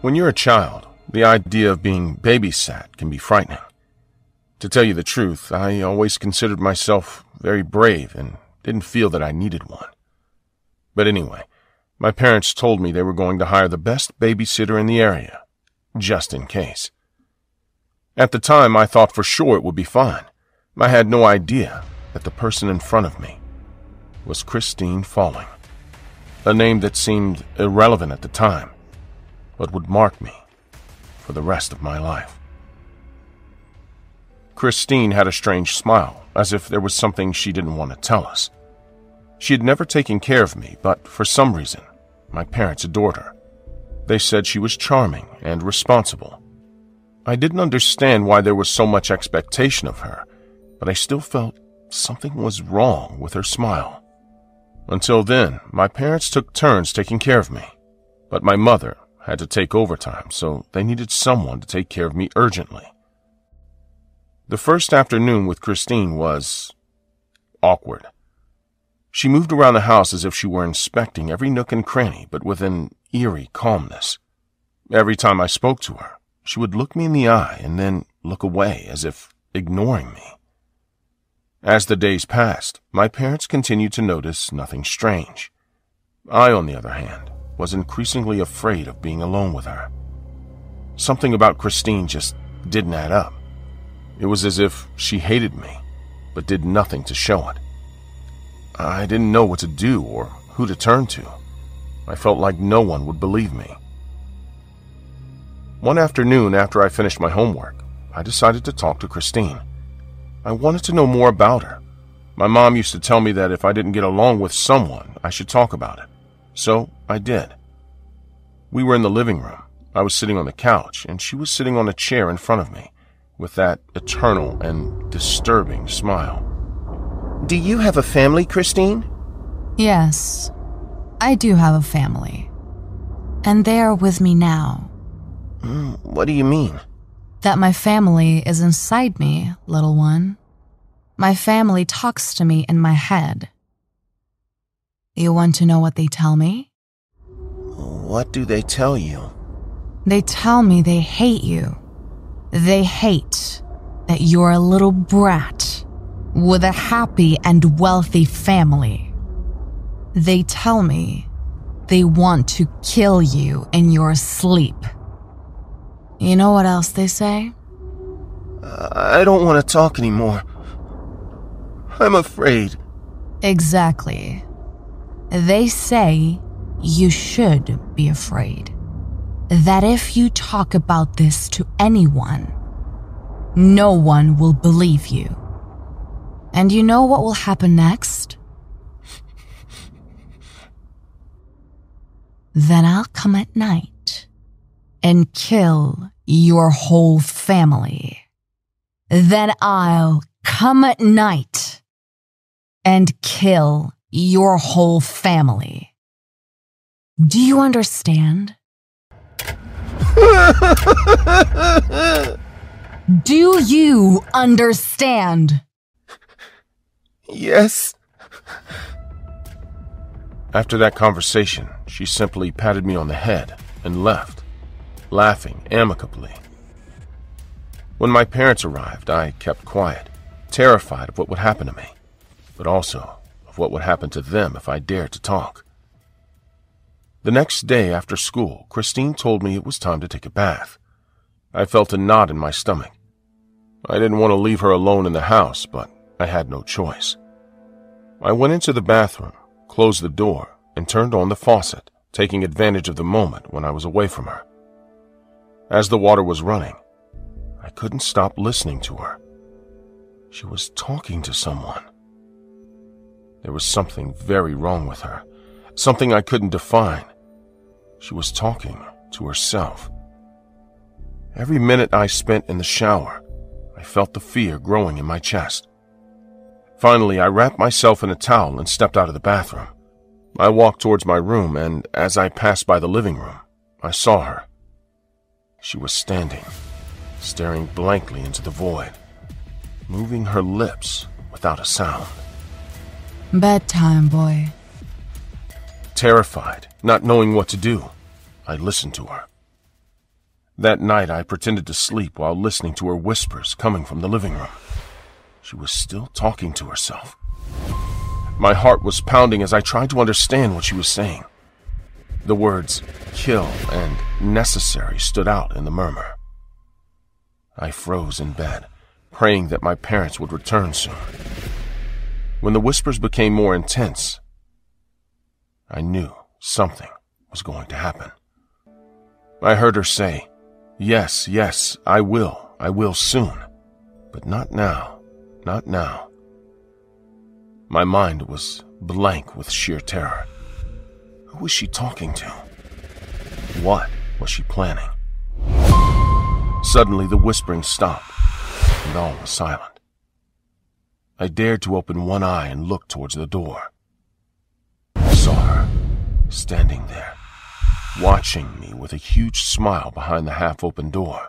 When you're a child, the idea of being babysat can be frightening. To tell you the truth, I always considered myself very brave and didn't feel that I needed one. But anyway, my parents told me they were going to hire the best babysitter in the area, just in case. At the time, I thought for sure it would be fine. I had no idea that the person in front of me was Christine Falling, a name that seemed irrelevant at the time, but would mark me for the rest of my life. Christine had a strange smile, as if there was something she didn't want to tell us. She had never taken care of me, but for some reason, my parents adored her. They said she was charming and responsible. I didn't understand why there was so much expectation of her, but I still felt something was wrong with her smile. Until then, my parents took turns taking care of me, but my mother had to take overtime, so they needed someone to take care of me urgently. The first afternoon with Christine was awkward. She moved around the house as if she were inspecting every nook and cranny, but with an eerie calmness. Every time I spoke to her, she would look me in the eye and then look away as if ignoring me. As the days passed, my parents continued to notice nothing strange. I, on the other hand, was increasingly afraid of being alone with her. Something about Christine just didn't add up. It was as if she hated me, but did nothing to show it. I didn't know what to do or who to turn to. I felt like no one would believe me. One afternoon after I finished my homework, I decided to talk to Christine. I wanted to know more about her. My mom used to tell me that if I didn't get along with someone, I should talk about it. So I did. We were in the living room. I was sitting on the couch, and she was sitting on a chair in front of me, with that eternal and disturbing smile. Do you have a family, Christine? Yes, I do have a family. And they are with me now. What do you mean? That my family is inside me, little one. My family talks to me in my head. You want to know what they tell me? What do they tell you? They tell me they hate you. They hate that you're a little brat with a happy and wealthy family. They tell me they want to kill you in your sleep. You know what else they say? I don't want to talk anymore. I'm afraid. Exactly. They say you should be afraid. That if you talk about this to anyone, no one will believe you. And you know what will happen next? Then I'll come at night and kill your whole family. Then I'll come at night and kill your whole family. Do you understand? Do you understand? Yes. After that conversation, she simply patted me on the head and left, laughing amicably. When my parents arrived, I kept quiet, terrified of what would happen to me, but also of what would happen to them if I dared to talk. The next day after school, Christine told me it was time to take a bath. I felt a knot in my stomach. I didn't want to leave her alone in the house, but I had no choice. I went into the bathroom, closed the door, and turned on the faucet, taking advantage of the moment when I was away from her. As the water was running, I couldn't stop listening to her. She was talking to someone. There was something very wrong with her, something I couldn't define. She was talking to herself. Every minute I spent in the shower, I felt the fear growing in my chest. Finally, I wrapped myself in a towel and stepped out of the bathroom. I walked towards my room, and as I passed by the living room, I saw her. She was standing, staring blankly into the void, moving her lips without a sound. Bedtime, boy. Terrified, not knowing what to do, I listened to her. That night, I pretended to sleep while listening to her whispers coming from the living room. She was still talking to herself. My heart was pounding as I tried to understand what she was saying. The words kill and necessary stood out in the murmur. I froze in bed, praying that my parents would return soon. When the whispers became more intense, I knew something was going to happen. I heard her say, "Yes, yes, I will soon. But not now, not now." My mind was blank with sheer terror. Who was she talking to? What was she planning? Suddenly the whispering stopped, and all was silent. I dared to open one eye and look towards the door. I saw her, standing there, watching me with a huge smile behind the half-open door.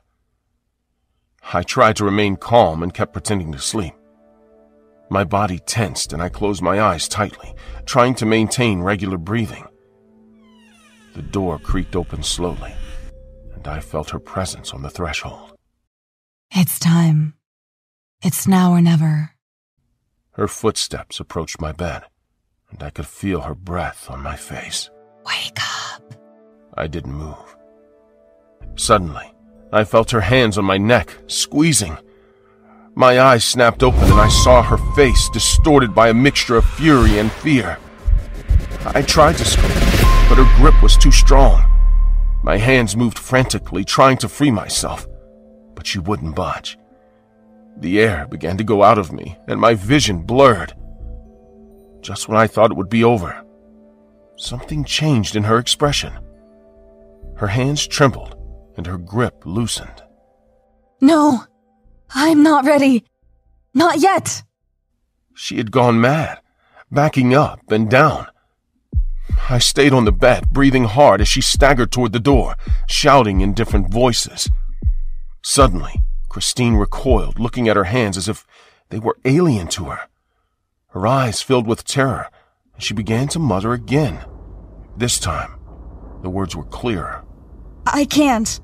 I tried to remain calm and kept pretending to sleep. My body tensed and I closed my eyes tightly, trying to maintain regular breathing. The door creaked open slowly, and I felt her presence on the threshold. It's time. It's now or never. Her footsteps approached my bed, and I could feel her breath on my face. Wake up. I didn't move. Suddenly, I felt her hands on my neck, squeezing. My eyes snapped open and I saw her face distorted by a mixture of fury and fear. I tried to scream, but her grip was too strong. My hands moved frantically, trying to free myself, but she wouldn't budge. The air began to go out of me, and my vision blurred. Just when I thought it would be over, something changed in her expression. Her hands trembled, and her grip loosened. No, I'm not ready. Not yet. She had gone mad, backing up and down. I stayed on the bed, breathing hard as she staggered toward the door, shouting in different voices. Suddenly, Christine recoiled, looking at her hands as if they were alien to her. Her eyes filled with terror, and she began to mutter again. This time, the words were clearer. I can't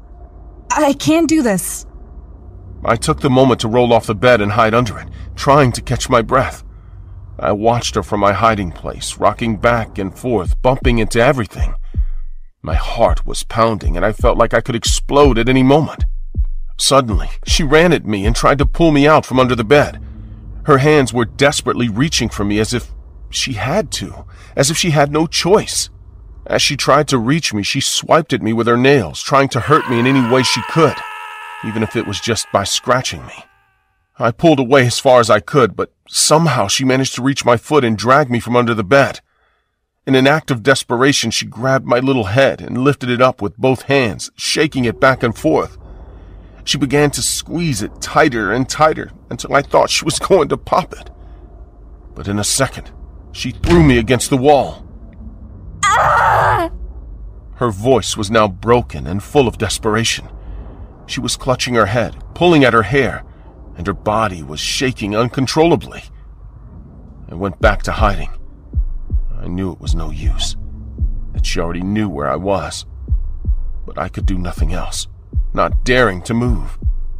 do this. I took the moment to roll off the bed and hide under it, trying to catch my breath. I watched her from my hiding place, rocking back and forth, bumping into everything. My heart was pounding, and I felt like I could explode at any moment. Suddenly, she ran at me and tried to pull me out from under the bed. Her hands were desperately reaching for me as if she had to, as if she had no choice. As she tried to reach me, she swiped at me with her nails, trying to hurt me in any way she could, even if it was just by scratching me. I pulled away as far as I could, but somehow she managed to reach my foot and drag me from under the bed. In an act of desperation, she grabbed my little head and lifted it up with both hands, shaking it back and forth. She began to squeeze it tighter and tighter until I thought she was going to pop it. But in a second, she threw me against the wall. Ah! Her voice was now broken and full of desperation. She was clutching her head, pulling at her hair, and her body was shaking uncontrollably. I went back to hiding. I knew it was no use, that she already knew where I was. But I could do nothing else, not daring to move.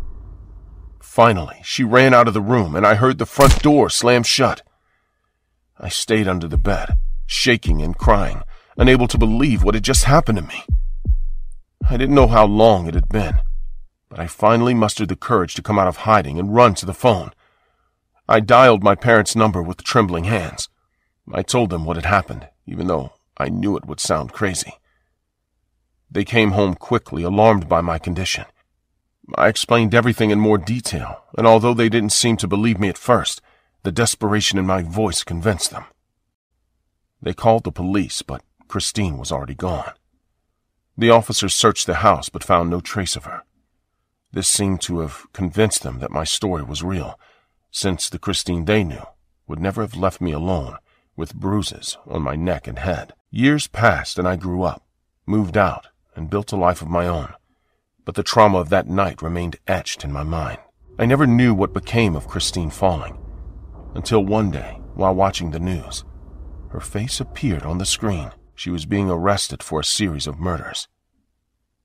Finally, she ran out of the room, and I heard the front door slam shut. I stayed under the bed, shaking and crying, unable to believe what had just happened to me. I didn't know how long it had been, but I finally mustered the courage to come out of hiding and run to the phone. I dialed my parents' number with trembling hands. I told them what had happened, even though I knew it would sound crazy. They came home quickly, alarmed by my condition. I explained everything in more detail, and although they didn't seem to believe me at first, the desperation in my voice convinced them. They called the police, but Christine was already gone. The officers searched the house but found no trace of her. This seemed to have convinced them that my story was real, since the Christine they knew would never have left me alone with bruises on my neck and head. Years passed and I grew up, moved out, and built a life of my own, but the trauma of that night remained etched in my mind. I never knew what became of Christine Falling, until one day, while watching the news, her face appeared on the screen. She was being arrested for a series of murders.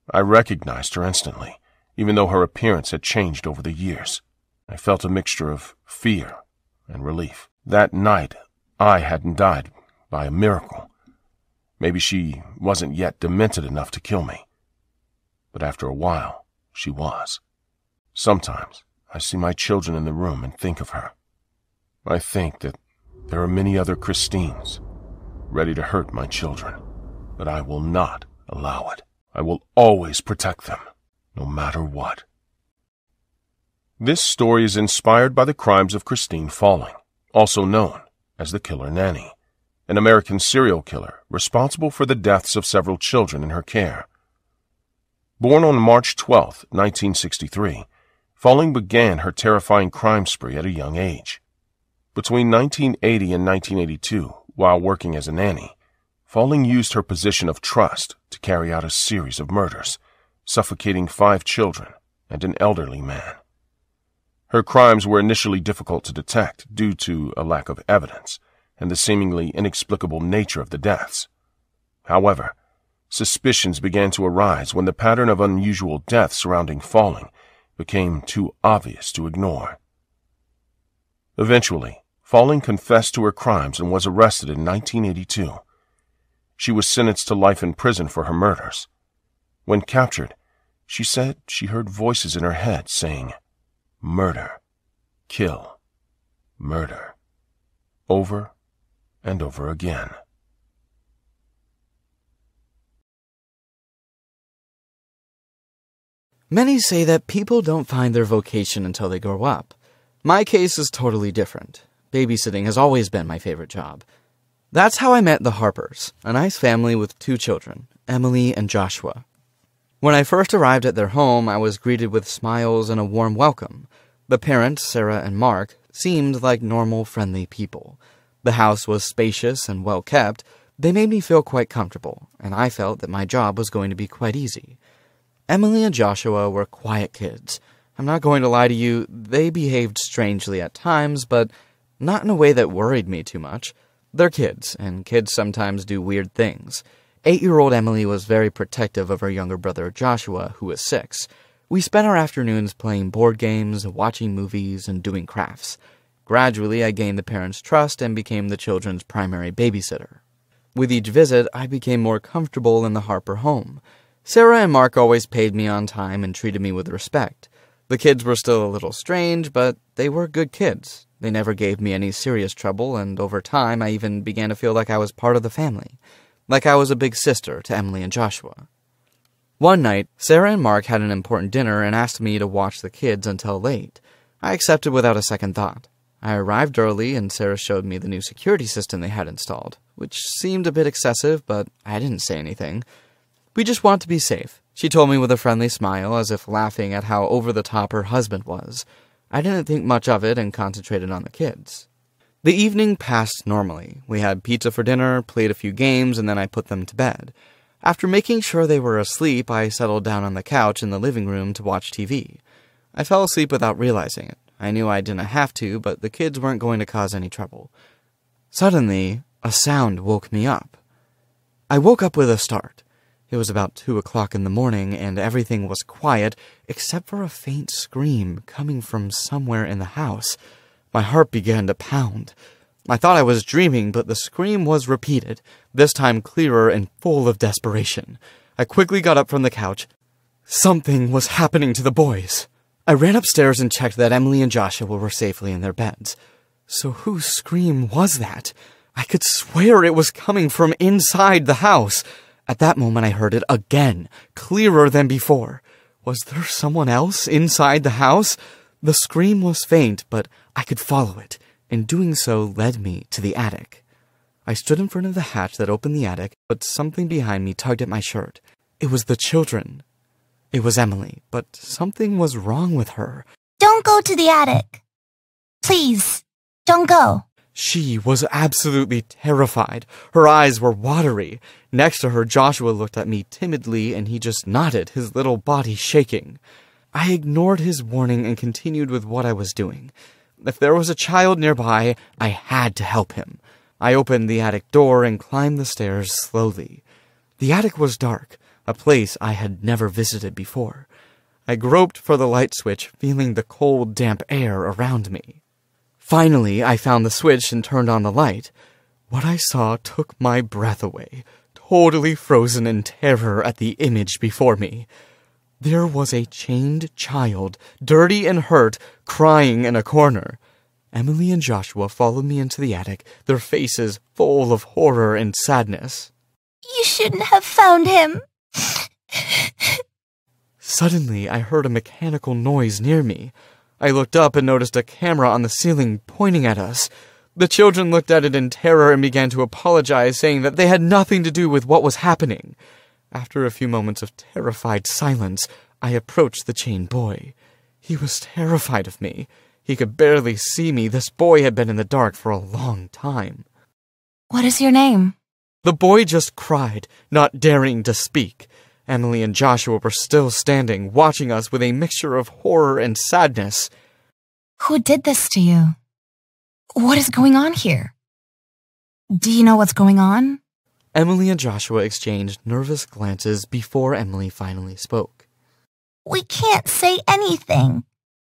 I recognized her instantly, even though her appearance had changed over the years. I felt a mixture of fear and relief. That night, I hadn't died by a miracle. Maybe she wasn't yet demented enough to kill me. But after a while, she was. Sometimes, I see my children in the room and think of her. I think that there are many other Christines ready to hurt my children, but I will not allow it. I will always protect them, no matter what. This story is inspired by the crimes of Christine Falling, also known as the Killer Nanny, an American serial killer responsible for the deaths of several children in her care. Born on March 12, 1963, Falling began her terrifying crime spree at a young age. Between 1980 and 1982, while working as a nanny, Falling used her position of trust to carry out a series of murders, suffocating 5 children and an elderly man. Her crimes were initially difficult to detect due to a lack of evidence and the seemingly inexplicable nature of the deaths. However, suspicions began to arise when the pattern of unusual deaths surrounding Falling became too obvious to ignore. Eventually, Falling confessed to her crimes and was arrested in 1982. She was sentenced to life in prison for her murders. When captured, she said she heard voices in her head saying, "Murder, kill, murder," over and over again. Many say that people don't find their vocation until they grow up. My case is totally different. Babysitting has always been my favorite job. That's how I met the Harpers, a nice family with 2 children, Emily and Joshua. When I first arrived at their home, I was greeted with smiles and a warm welcome. The parents, Sarah and Mark, seemed like normal, friendly people. The house was spacious and well kept. They made me feel quite comfortable, and I felt that my job was going to be quite easy. Emily and Joshua were quiet kids. I'm not going to lie to you, they behaved strangely at times, but not in a way that worried me too much. They're kids, and kids sometimes do weird things. 8-year-old Emily was very protective of her younger brother Joshua, who was 6. We spent our afternoons playing board games, watching movies, and doing crafts. Gradually, I gained the parents' trust and became the children's primary babysitter. With each visit, I became more comfortable in the Harper home. Sarah and Mark always paid me on time and treated me with respect. The kids were still a little strange, but they were good kids. They never gave me any serious trouble, and over time I even began to feel like I was part of the family, like I was a big sister to Emily and Joshua. One night, Sarah and Mark had an important dinner and asked me to watch the kids until late. I accepted without a second thought. I arrived early, and Sarah showed me the new security system they had installed, which seemed a bit excessive, but I didn't say anything. We just want to be safe, she told me with a friendly smile, as if laughing at how over-the-top her husband was. I didn't think much of it and concentrated on the kids. The evening passed normally. We had pizza for dinner, played a few games, and then I put them to bed. After making sure they were asleep, I settled down on the couch in the living room to watch TV. I fell asleep without realizing it. I knew I didn't have to, but the kids weren't going to cause any trouble. Suddenly, a sound woke me up. I woke up with a start. It was about 2 o'clock in the morning, and everything was quiet except for a faint scream coming from somewhere in the house. My heart began to pound. I thought I was dreaming, but the scream was repeated, this time clearer and full of desperation. I quickly got up from the couch. Something was happening to the boys. I ran upstairs and checked that Emily and Joshua were safely in their beds. So whose scream was that? I could swear it was coming from inside the house. At that moment, I heard it again, clearer than before. Was there someone else inside the house? The scream was faint, but I could follow it, and doing so led me to the attic. I stood in front of the hatch that opened the attic, but something behind me tugged at my shirt. It was the children. It was Emily, but something was wrong with her. Don't go to the attic. Please, don't go. She was absolutely terrified. Her eyes were watery. Next to her, Joshua looked at me timidly, and he just nodded, his little body shaking. I ignored his warning and continued with what I was doing. If there was a child nearby, I had to help him. I opened the attic door and climbed the stairs slowly. The attic was dark. a place I had never visited before. I groped for the light switch, feeling the cold, damp air around me. Finally, I found the switch and turned on the light. What I saw took my breath away, totally frozen in terror at the image before me. There was a chained child, dirty and hurt, crying in a corner. Emily and Joshua followed me into the attic, their faces full of horror and sadness. You shouldn't have found him. Suddenly, I heard a mechanical noise near me. I looked up and noticed a camera on the ceiling pointing at us. The children looked at it in terror and began to apologize, saying that they had nothing to do with what was happening. After a few moments of terrified silence, I approached the chained boy. He was terrified of me. He could barely see me. This boy had been in the dark for a long time. What is your name? The boy just cried, not daring to speak. Emily and Joshua were still standing, watching us with a mixture of horror and sadness. Who did this to you? What is going on here? Do you know what's going on? Emily and Joshua exchanged nervous glances before Emily finally spoke. We can't say anything.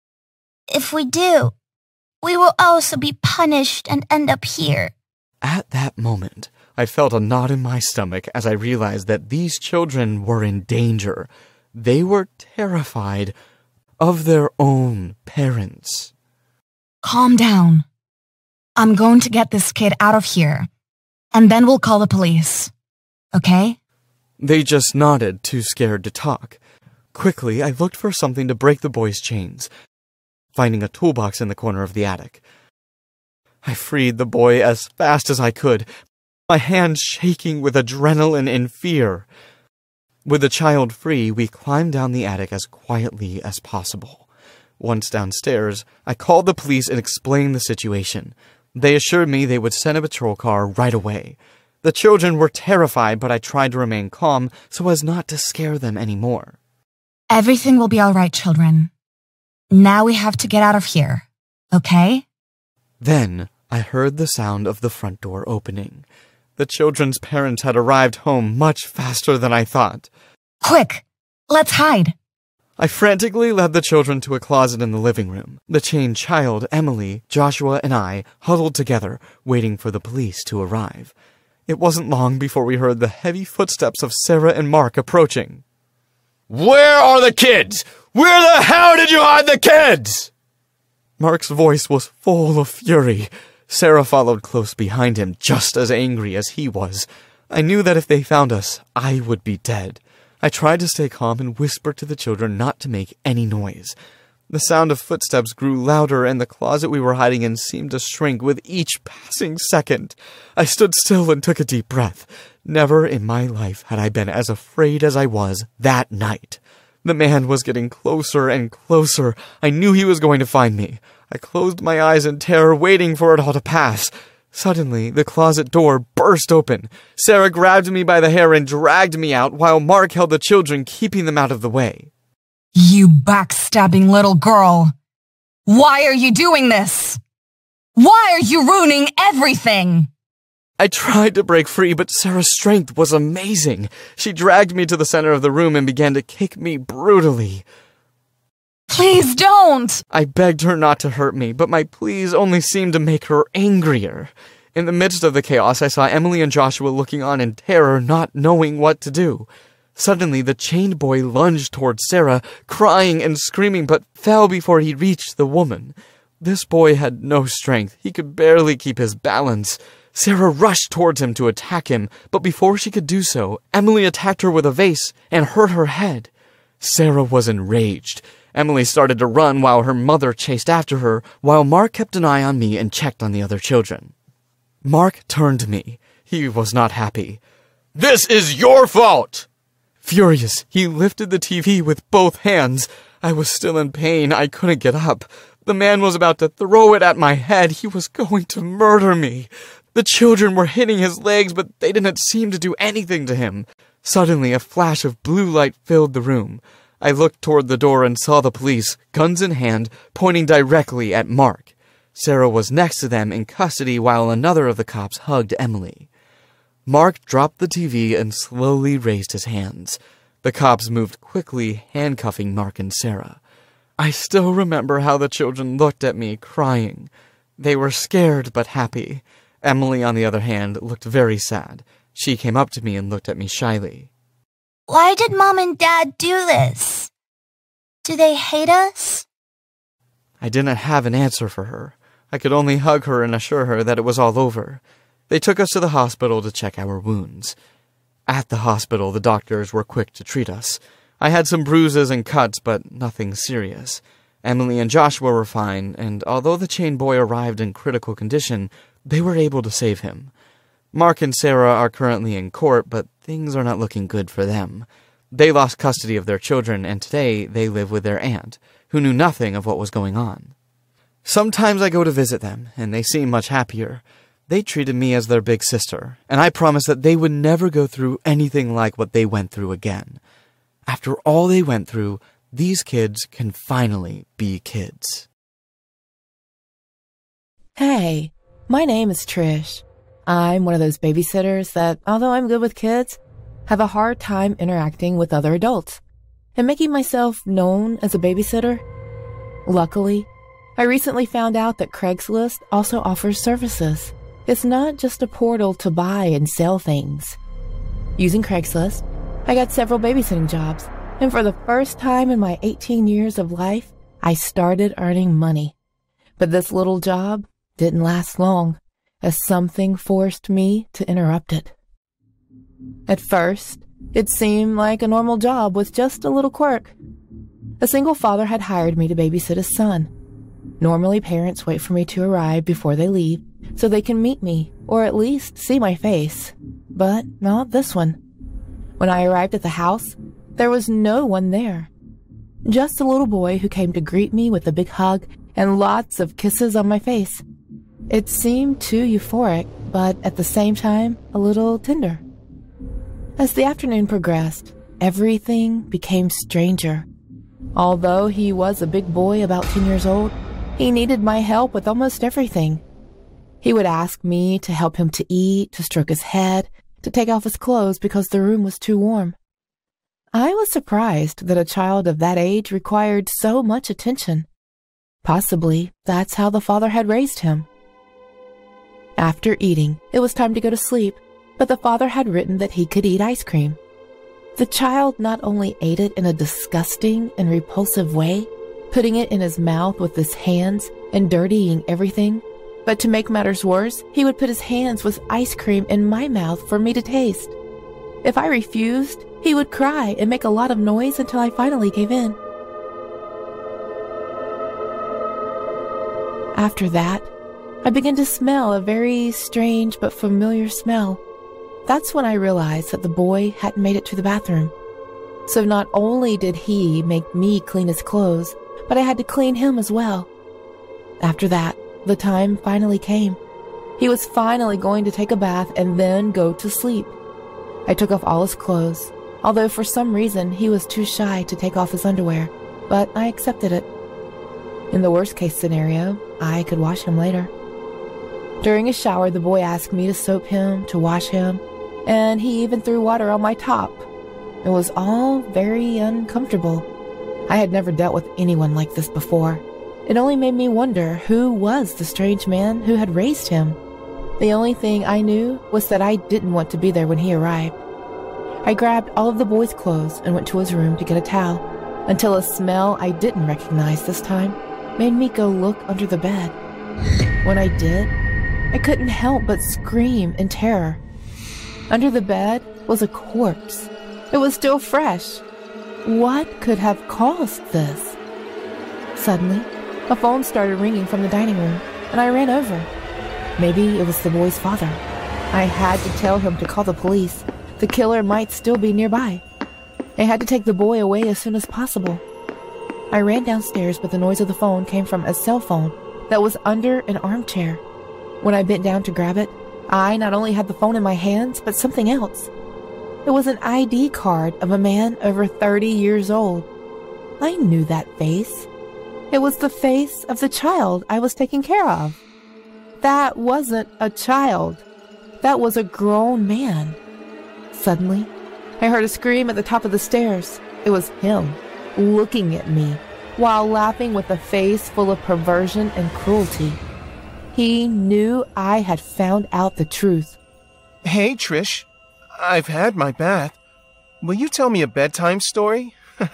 If we do, we will also be punished and end up here. At that moment, I felt a knot in my stomach as I realized that these children were in danger. They were terrified of their own parents. Calm down. I'm going to get this kid out of here, and then we'll call the police. Okay? They just nodded, too scared to talk. Quickly, I looked for something to break the boy's chains, finding a toolbox in the corner of the attic. I freed the boy as fast as I could, my hands shaking with adrenaline and fear. With the child free, we climbed down the attic as quietly as possible. Once downstairs, I called the police and explained the situation. They assured me they would send a patrol car right away. The children were terrified, but I tried to remain calm so as not to scare them anymore. Everything will be all right, children. Now we have to get out of here, okay? Then I heard the sound of the front door opening. The children's parents had arrived home much faster than I thought. Quick, let's hide. I frantically led the children to a closet in the living room. The chained child, Emily, Joshua, and I huddled together, waiting for the police to arrive. It wasn't long before we heard the heavy footsteps of Sarah and Mark approaching. Where are the kids? Where the hell did you hide the kids? Mark's voice was full of fury. Sarah followed close behind him, just as angry as he was. I knew that if they found us, I would be dead. I tried to stay calm and whispered to the children not to make any noise. The sound of footsteps grew louder, and the closet we were hiding in seemed to shrink with each passing second. I stood still and took a deep breath. Never in my life had I been as afraid as I was that night. The man was getting closer and closer. I knew he was going to find me. I closed my eyes in terror, waiting for it all to pass. Suddenly, the closet door burst open. Sarah grabbed me by the hair and dragged me out, while Mark held the children, keeping them out of the way. You backstabbing little girl. Why are you doing this? Why are you ruining everything? I tried to break free, but Sarah's strength was amazing. She dragged me to the center of the room and began to kick me brutally. Please don't! I begged her not to hurt me, but my pleas only seemed to make her angrier. In the midst of the chaos, I saw Emily and Joshua looking on in terror, not knowing what to do. Suddenly, the chained boy lunged towards Sarah, crying and screaming, but fell before he reached the woman. This boy had no strength. He could barely keep his balance. Sarah rushed towards him to attack him, but before she could do so, Emily attacked her with a vase and hurt her head. Sarah was enraged. Emily started to run while her mother chased after her, while Mark kept an eye on me and checked on the other children. Mark turned to me. He was not happy. This is your fault! Furious, he lifted the TV with both hands. I was still in pain. I couldn't get up. The man was about to throw it at my head. He was going to murder me. The children were hitting his legs, but they didn't seem to do anything to him. Suddenly, a flash of blue light filled the room. I looked toward the door and saw the police, guns in hand, pointing directly at Mark. Sarah was next to them in custody while another of the cops hugged Emily. Mark dropped the TV and slowly raised his hands. The cops moved quickly, handcuffing Mark and Sarah. I still remember how the children looked at me, crying. They were scared but happy. Emily, on the other hand, looked very sad. She came up to me and looked at me shyly. Why did Mom and Dad do this? Do they hate us? I didn't have an answer for her. I could only hug her and assure her that it was all over. They took us to the hospital to check our wounds. At the hospital, the doctors were quick to treat us. I had some bruises and cuts, but nothing serious. Emily and Joshua were fine, and although the chain boy arrived in critical condition, they were able to save him. Mark and Sarah are currently in court, but things are not looking good for them. They lost custody of their children, and today they live with their aunt, who knew nothing of what was going on. Sometimes I go to visit them, and they seem much happier. They treated me as their big sister, and I promised that they would never go through anything like what they went through again. After all they went through, these kids can finally be kids. Hey, my name is Trish. I'm one of those babysitters that, although I'm good with kids, have a hard time interacting with other adults and making myself known as a babysitter. Luckily, I recently found out that Craigslist also offers services. It's not just a portal to buy and sell things. Using Craigslist, I got several babysitting jobs, and for the first time in my 18 years of life, I started earning money. But this little job didn't last long, as something forced me to interrupt it. At first, it seemed like a normal job with just a little quirk. A single father had hired me to babysit his son. Normally, parents wait for me to arrive before they leave so they can meet me, or at least see my face. But not this one. When I arrived at the house, there was no one there. Just a little boy who came to greet me with a big hug and lots of kisses on my face. It seemed too euphoric, but at the same time, a little tender. As the afternoon progressed, everything became stranger. Although he was a big boy about 10 years old, he needed my help with almost everything. He would ask me to help him to eat, to stroke his head, to take off his clothes because the room was too warm. I was surprised that a child of that age required so much attention. Possibly that's how the father had raised him. After eating, it was time to go to sleep, but the father had written that he could eat ice cream. The child not only ate it in a disgusting and repulsive way, putting it in his mouth with his hands and dirtying everything, but to make matters worse, he would put his hands with ice cream in my mouth for me to taste. If I refused, he would cry and make a lot of noise until I finally gave in. After that, I began to smell a very strange but familiar smell. That's when I realized that the boy hadn't made it to the bathroom. So not only did he make me clean his clothes, but I had to clean him as well. After that, the time finally came. He was finally going to take a bath and then go to sleep. I took off all his clothes, although for some reason he was too shy to take off his underwear, but I accepted it. In the worst-case scenario, I could wash him later. During a shower, the boy asked me to soap him, to wash him, and he even threw water on my top. It was all very uncomfortable. I had never dealt with anyone like this before. It only made me wonder who was the strange man who had raised him. The only thing I knew was that I didn't want to be there when he arrived. I grabbed all of the boy's clothes and went to his room to get a towel, until a smell I didn't recognize this time made me go look under the bed. When I did, I couldn't help but scream in terror. Under the bed was a corpse. It was still fresh. What could have caused this? Suddenly, a phone started ringing from the dining room, and I ran over. Maybe it was the boy's father. I had to tell him to call the police. The killer might still be nearby. I had to take the boy away as soon as possible. I ran downstairs, but the noise of the phone came from a cell phone that was under an armchair. When I bent down to grab it, I not only had the phone in my hands, but something else. It was an ID card of a man over 30 years old. I knew that face. It was the face of the child I was taking care of. That wasn't a child. That was a grown man. Suddenly, I heard a scream at the top of the stairs. It was him, looking at me, while laughing with a face full of perversion and cruelty. He knew I had found out the truth. Hey, Trish. I've had my bath. Will you tell me a bedtime story?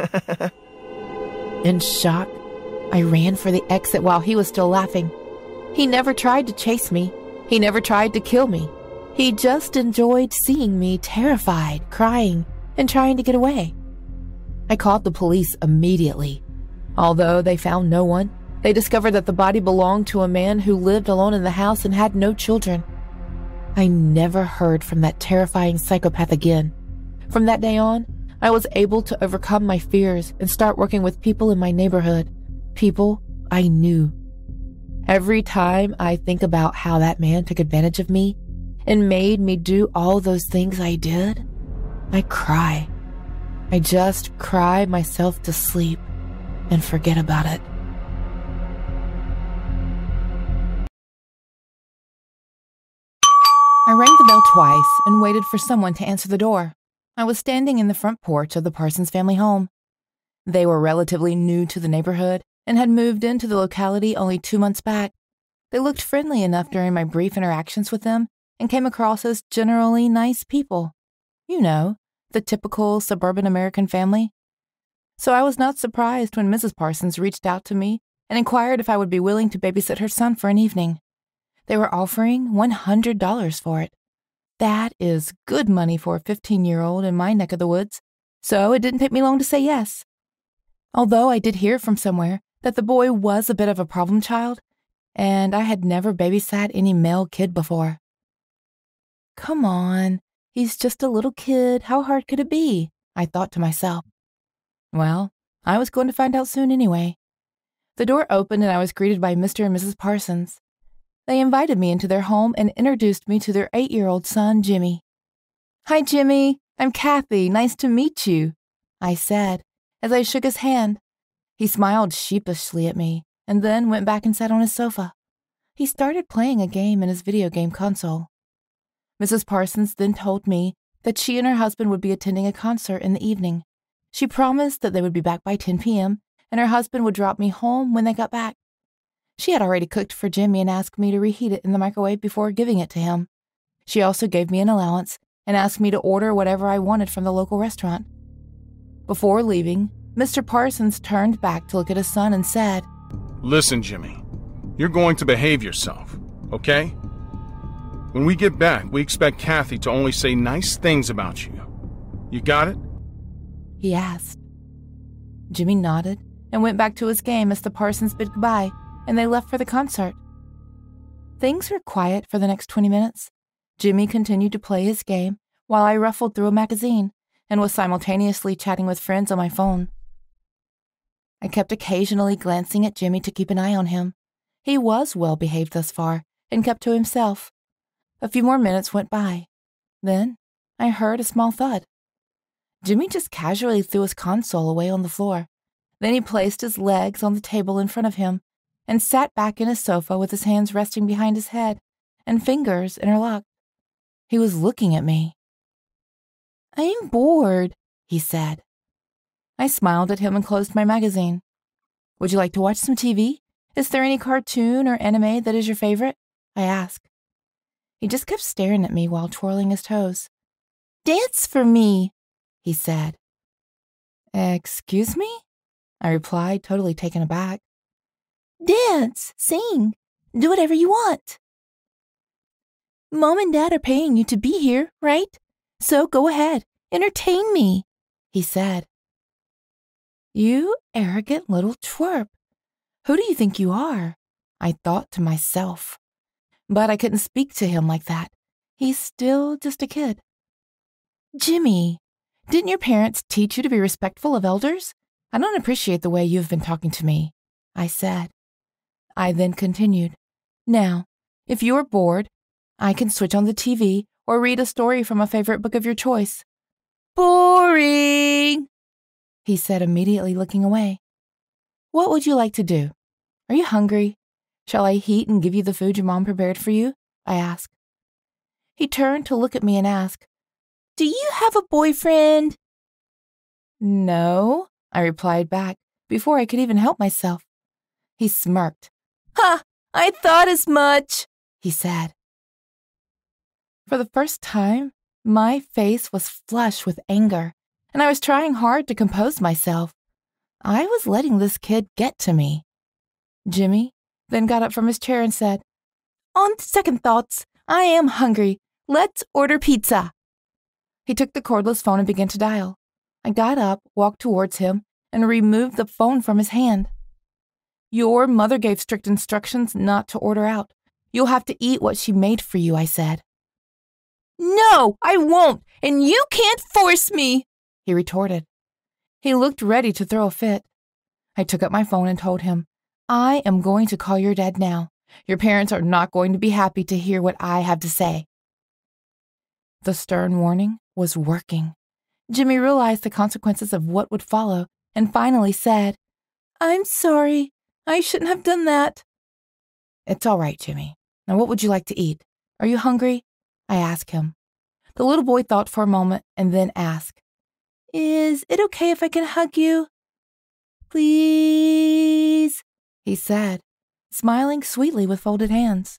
In shock, I ran for the exit while he was still laughing. He never tried to chase me. He never tried to kill me. He just enjoyed seeing me terrified, crying, and trying to get away. I called the police immediately. Although they found no one, they discovered that the body belonged to a man who lived alone in the house and had no children. I never heard from that terrifying psychopath again. From that day on, I was able to overcome my fears and start working with people in my neighborhood, people I knew. Every time I think about how that man took advantage of me and made me do all those things I did, I cry. I just cry myself to sleep and forget about it. I rang the bell twice and waited for someone to answer the door. I was standing in the front porch of the Parsons family home. They were relatively new to the neighborhood and had moved into the locality only 2 months back. They looked friendly enough during my brief interactions with them and came across as generally nice people. You know, the typical suburban American family. So I was not surprised when Mrs. Parsons reached out to me and inquired if I would be willing to babysit her son for an evening. They were offering $100 for it. That is good money for a 15-year-old in my neck of the woods, so it didn't take me long to say yes. Although I did hear from somewhere that the boy was a bit of a problem child, and I had never babysat any male kid before. Come on, he's just a little kid. How hard could it be? I thought to myself. Well, I was going to find out soon anyway. The door opened and I was greeted by Mr. and Mrs. Parsons. They invited me into their home and introduced me to their 8-year-old son, Jimmy. Hi, Jimmy. I'm Kathy. Nice to meet you, I said as I shook his hand. He smiled sheepishly at me and then went back and sat on his sofa. He started playing a game in his video game console. Mrs. Parsons then told me that she and her husband would be attending a concert in the evening. She promised that they would be back by 10 p.m. and her husband would drop me home when they got back. She had already cooked for Jimmy and asked me to reheat it in the microwave before giving it to him. She also gave me an allowance and asked me to order whatever I wanted from the local restaurant. Before leaving, Mr. Parsons turned back to look at his son and said, Listen, Jimmy, you're going to behave yourself, okay? When we get back, we expect Kathy to only say nice things about you. You got it? He asked. Jimmy nodded and went back to his game as the Parsons bid goodbye, and they left for the concert. Things were quiet for the next 20 minutes. Jimmy continued to play his game while I ruffled through a magazine and was simultaneously chatting with friends on my phone. I kept occasionally glancing at Jimmy to keep an eye on him. He was well behaved thus far and kept to himself. A few more minutes went by. Then I heard a small thud. Jimmy just casually threw his console away on the floor. Then he placed his legs on the table in front of him and sat back in his sofa with his hands resting behind his head and fingers interlocked. He was looking at me. I'm bored, he said. I smiled at him and closed my magazine. Would you like to watch some TV? Is there any cartoon or anime that is your favorite? I asked. He just kept staring at me while twirling his toes. Dance for me, he said. Excuse me? I replied, totally taken aback. Dance, sing, do whatever you want. Mom and Dad are paying you to be here, right? So go ahead, entertain me, he said. You arrogant little twerp. Who do you think you are? I thought to myself. But I couldn't speak to him like that. He's still just a kid. Jimmy, didn't your parents teach you to be respectful of elders? I don't appreciate the way you've been talking to me, I said. I then continued. Now, if you are bored, I can switch on the TV or read a story from a favorite book of your choice. Boring, he said, immediately looking away. What would you like to do? Are you hungry? Shall I heat and give you the food your mom prepared for you? I asked. He turned to look at me and asked, do you have a boyfriend? No, I replied back before I could even help myself. He smirked. Ha! I thought as much, he said. For the first time, my face was flushed with anger, and I was trying hard to compose myself. I was letting this kid get to me. Jimmy then got up from his chair and said, On second thoughts, I am hungry. Let's order pizza. He took the cordless phone and began to dial. I got up, walked towards him, and removed the phone from his hand. Your mother gave strict instructions not to order out. You'll have to eat what she made for you, I said. No, I won't, and you can't force me, he retorted. He looked ready to throw a fit. I took up my phone and told him, I am going to call your dad now. Your parents are not going to be happy to hear what I have to say. The stern warning was working. Jimmy realized the consequences of what would follow and finally said, I'm sorry. I shouldn't have done that. It's all right, Jimmy. Now what would you like to eat? Are you hungry? I asked him. The little boy thought for a moment and then asked, Is it okay if I can hug you? Please, he said, smiling sweetly with folded hands.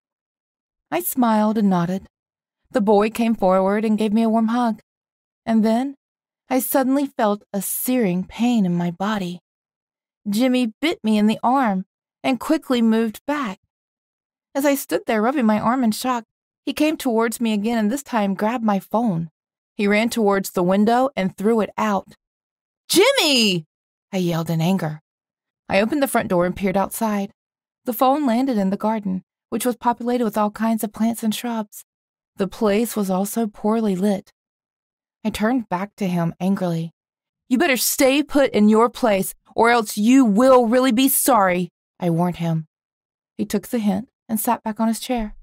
I smiled and nodded. The boy came forward and gave me a warm hug. And then I suddenly felt a searing pain in my body. Jimmy bit me in the arm and quickly moved back. As I stood there rubbing my arm in shock, he came towards me again and this time grabbed my phone. He ran towards the window and threw it out. Jimmy! I yelled in anger. I opened the front door and peered outside. The phone landed in the garden, which was populated with all kinds of plants and shrubs. The place was also poorly lit. I turned back to him angrily. You better stay put in your place, or else you will really be sorry, I warned him. He took the hint and sat back on his chair.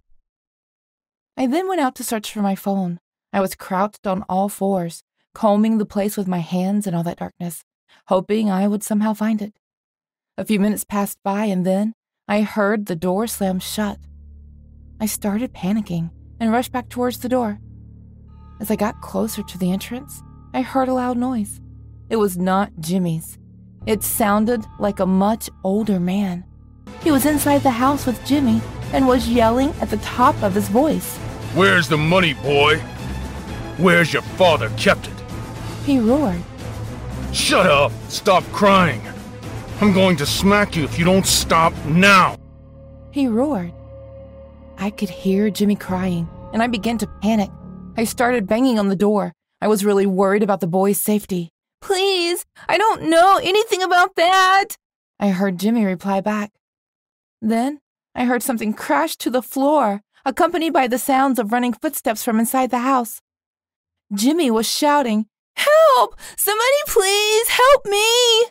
I then went out to search for my phone. I was crouched on all fours, combing the place with my hands in all that darkness, hoping I would somehow find it. A few minutes passed by and then I heard the door slam shut. I started panicking and rushed back towards the door. As I got closer to the entrance, I heard a loud noise. It was not Jimmy's. It sounded like a much older man. He was inside the house with Jimmy and was yelling at the top of his voice. Where's the money, boy? Where's your father kept it? He roared. Shut up! Stop crying! I'm going to smack you if you don't stop now! He roared. I could hear Jimmy crying, and I began to panic. I started banging on the door. I was really worried about the boy's safety. Please, I don't know anything about that, I heard Jimmy reply back. Then I heard something crash to the floor, accompanied by the sounds of running footsteps from inside the house. Jimmy was shouting, Help! Somebody please help me!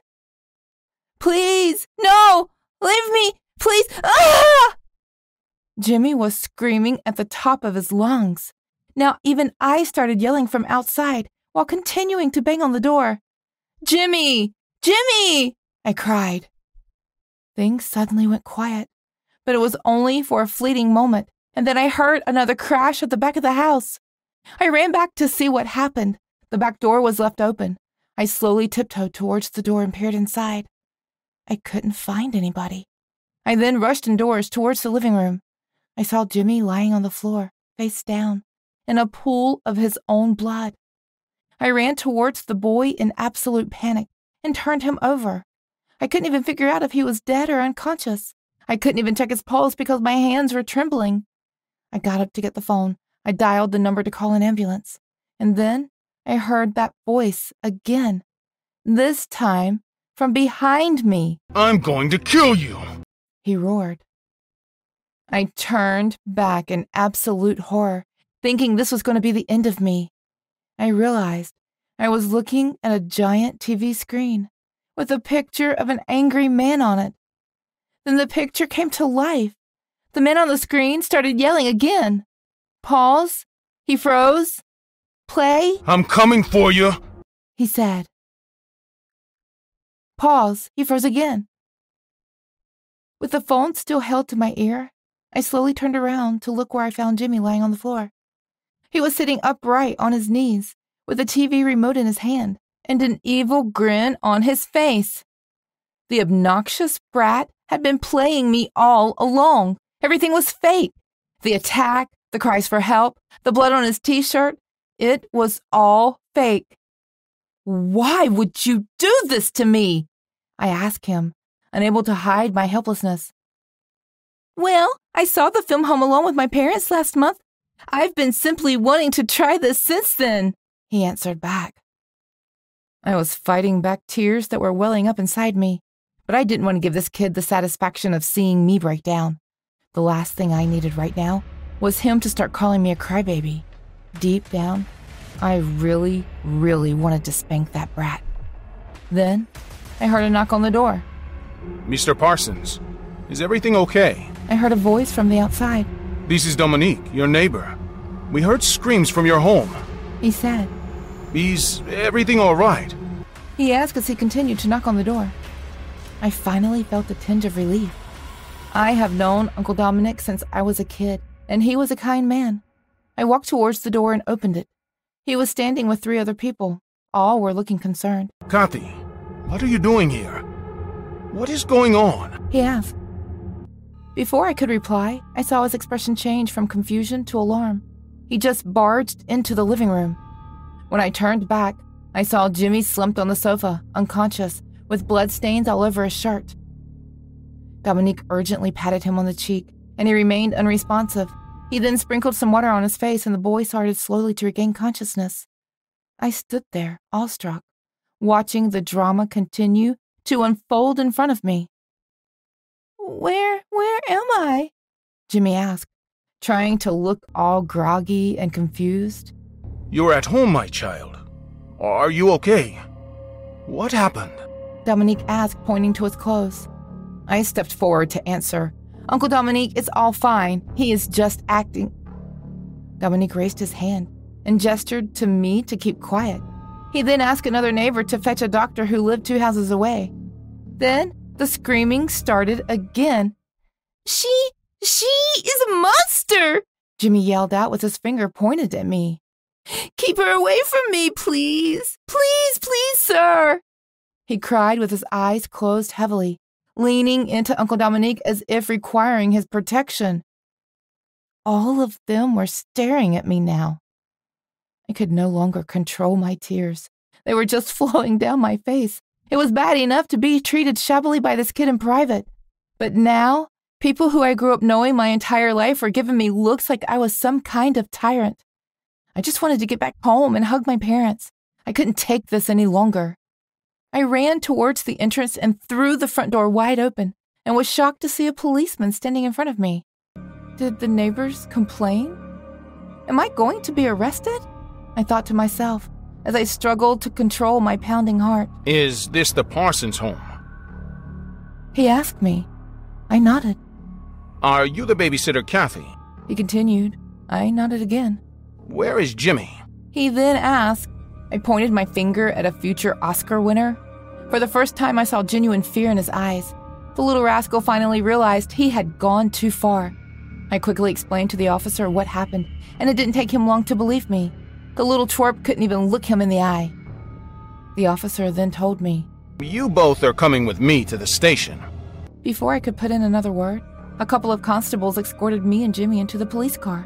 Please, no! Leave me! Please! Ah! Jimmy was screaming at the top of his lungs. Now even I started yelling from outside while continuing to bang on the door. Jimmy! Jimmy! I cried. Things suddenly went quiet, but it was only for a fleeting moment, and then I heard another crash at the back of the house. I ran back to see what happened. The back door was left open. I slowly tiptoed towards the door and peered inside. I couldn't find anybody. I then rushed indoors towards the living room. I saw Jimmy lying on the floor, face down, in a pool of his own blood. I ran towards the boy in absolute panic and turned him over. I couldn't even figure out if he was dead or unconscious. I couldn't even check his pulse because my hands were trembling. I got up to get the phone. I dialed the number to call an ambulance. And then I heard that voice again. This time from behind me. I'm going to kill you! He roared. I turned back in absolute horror, thinking this was going to be the end of me. I realized I was looking at a giant TV screen with a picture of an angry man on it. Then the picture came to life. The man on the screen started yelling again. Pause. He froze. Play. I'm coming for you! He said. Pause. He froze again. With the phone still held to my ear, I slowly turned around to look where I found Jimmy lying on the floor. He was sitting upright on his knees, with a TV remote in his hand, and an evil grin on his face. The obnoxious brat had been playing me all along. Everything was fake. The attack, the cries for help, the blood on his t-shirt, it was all fake. Why would you do this to me? I asked him, unable to hide my helplessness. Well, I saw the film Home Alone with my parents last month. I've been simply wanting to try this since then, he answered back. I was fighting back tears that were welling up inside me, but I didn't want to give this kid the satisfaction of seeing me break down. The last thing I needed right now was him to start calling me a crybaby. Deep down, I really, really wanted to spank that brat. Then, I heard a knock on the door. Mr. Parsons, is everything okay? I heard a voice from the outside. This is Dominique, your neighbor. We heard screams from your home. He said. Is everything all right? He asked as he continued to knock on the door. I finally felt a tinge of relief. I have known Uncle Dominic since I was a kid, and he was a kind man. I walked towards the door and opened it. He was standing with 3 other people. All were looking concerned. Kathy, what are you doing here? What is going on? He asked. Before I could reply, I saw his expression change from confusion to alarm. He just barged into the living room. When I turned back, I saw Jimmy slumped on the sofa, unconscious, with blood stains all over his shirt. Dominique urgently patted him on the cheek, and he remained unresponsive. He then sprinkled some water on his face, and the boy started slowly to regain consciousness. I stood there, awestruck, watching the drama continue to unfold in front of me. Where am I? Jimmy asked, trying to look all groggy and confused. You're at home, my child. Are you okay? What happened? Dominique asked, pointing to his clothes. I stepped forward to answer. Uncle Dominique, it's all fine. He is just acting. Dominique raised his hand and gestured to me to keep quiet. He then asked another neighbor to fetch a doctor who lived 2 houses away. Then the screaming started again. She is a monster! Jimmy yelled out with his finger pointed at me. Keep her away from me, please! Please, sir! He cried with his eyes closed heavily, leaning into Uncle Dominique as if requiring his protection. All of them were staring at me now. I could no longer control my tears. They were just flowing down my face. It was bad enough to be treated shabbily by this kid in private. But now, people who I grew up knowing my entire life were giving me looks like I was some kind of tyrant. I just wanted to get back home and hug my parents. I couldn't take this any longer. I ran towards the entrance and threw the front door wide open and was shocked to see a policeman standing in front of me. Did the neighbors complain? Am I going to be arrested? I thought to myself as I struggled to control my pounding heart. Is this the Parsons home? He asked me. I nodded. Are you the babysitter, Kathy? He continued. I nodded again. Where is Jimmy? He then asked. I pointed my finger at a future Oscar winner. For the first time, I saw genuine fear in his eyes. The little rascal finally realized he had gone too far. I quickly explained to the officer what happened, and it didn't take him long to believe me. The little twerp couldn't even look him in the eye. The officer then told me, You both are coming with me to the station. Before I could put in another word, a couple of constables escorted me and Jimmy into the police car.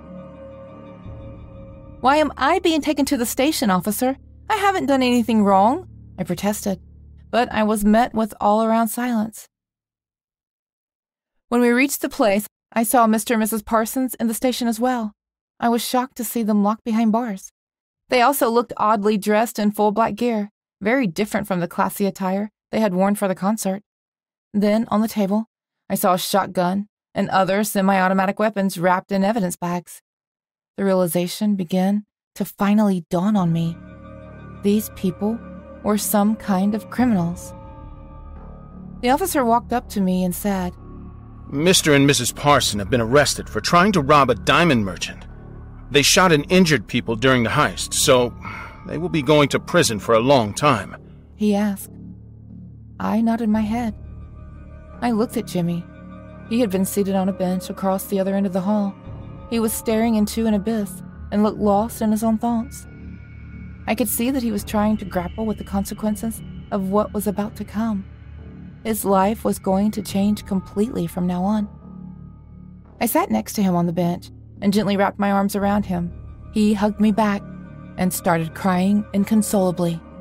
Why am I being taken to the station, officer? I haven't done anything wrong, I protested, but I was met with all-around silence. When we reached the place, I saw Mr. and Mrs. Parsons in the station as well. I was shocked to see them locked behind bars. They also looked oddly dressed in full black gear, very different from the classy attire they had worn for the concert. Then, on the table, I saw a shotgun and other semi-automatic weapons wrapped in evidence bags. The realization began to finally dawn on me. These people were some kind of criminals. The officer walked up to me and said, Mr. and Mrs. Parson have been arrested for trying to rob a diamond merchant. They shot and injured people during the heist, so they will be going to prison for a long time. He asked. I nodded my head. I looked at Jimmy. He had been seated on a bench across the other end of the hall. He was staring into an abyss, and looked lost in his own thoughts. I could see that he was trying to grapple with the consequences of what was about to come. His life was going to change completely from now on. I sat next to him on the bench and gently wrapped my arms around him. He hugged me back and started crying inconsolably.